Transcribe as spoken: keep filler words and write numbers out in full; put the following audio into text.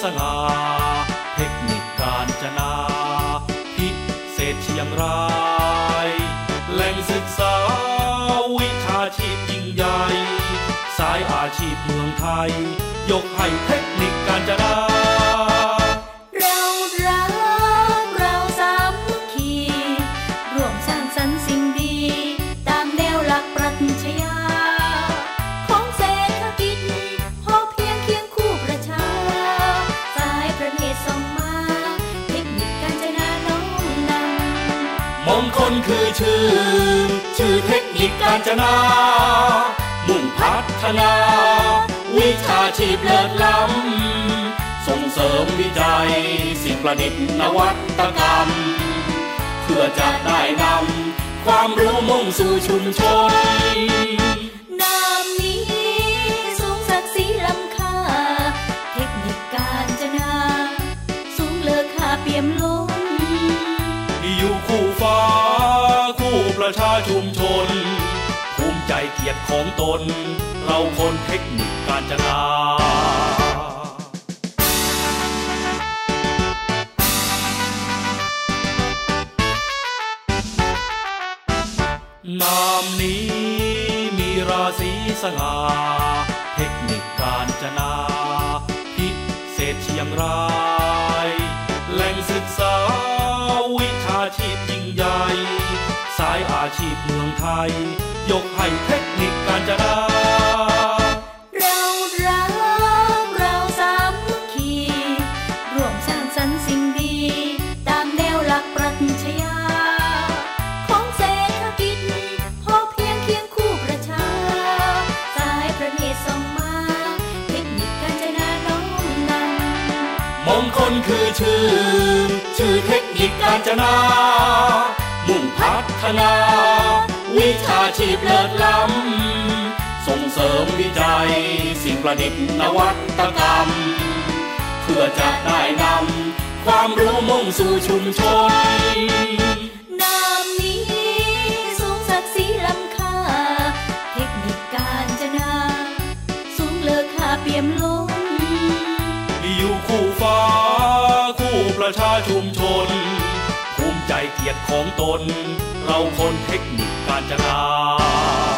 ง่าเทคนิคการจนาพิเศษเชียงรายแหล่งศึกษาวิชาชีพยิ่งใหญ่สายอาชีพเมืองไทยยกให้เทคนิคการจนาเรารักเราสามัคคีร่วมสร้างสรรค์สิ่งดีตามแนวหลักปรัชญาของเศรษฐกิจพอเพียงเคียงคู่ประชาสายประเทศส่งมาเทคนิคการจนาน้อมนำมงคลคือชื่อชื่อเทคนิคการจนามุ่งพัฒนาวิชาชีพเลิศล้ำส่งเสริมวิจัยสิ่งประดิษฐ์นวัตกรรมเพื่อจะได้นำความรู้มุ่งสู่ชุมชนนามนี้สูงศักดิ์ศรีล้ำค่าเทคนิคการจนาสูงเลอค่าเปี่ยมล้นอยู่คู่ฟ้าคู่ประชาชุมชนภูมิใจเกียรติของตนเราคนเทคนิคการจนานามนี้มีราศีสง่าเทคนิคการจนาพิเศษเชียงรายแหล่งศึกษาวิชาชีพยิ่งใหญ่สายอาชีพเมืองไทยยกให้เทคนิคการจนาเรารักเราสามัคคีร่วมสร้างสรรค์สิ่งดีตามแนวหลักปรัชญาของเศรษฐกิจพอเพียงเคียงคู่ประชาสายประเทศส่งมาเทคนิคการจนาน้อมนำมงคลคือชื่อชื่อเทคนิคการจนามุ่งพัฒนาวิชาชีพเลิศล้ำส่งเสริมวิจัยสิ่งประดิษฐ์นวัตกรรมเพื่อจะได้นำความรู้มุ่งสู่ชุมชนนามนี้สูงศักดิ์ศรีล้ำค่าเทคนิคการจนาสูงเลอค่าเปี่ยมล้นอยู่คู่ฟ้าคู่ประชาชุมชนภูมิใจเกียรติของตนเราคนเทคนิคการจนา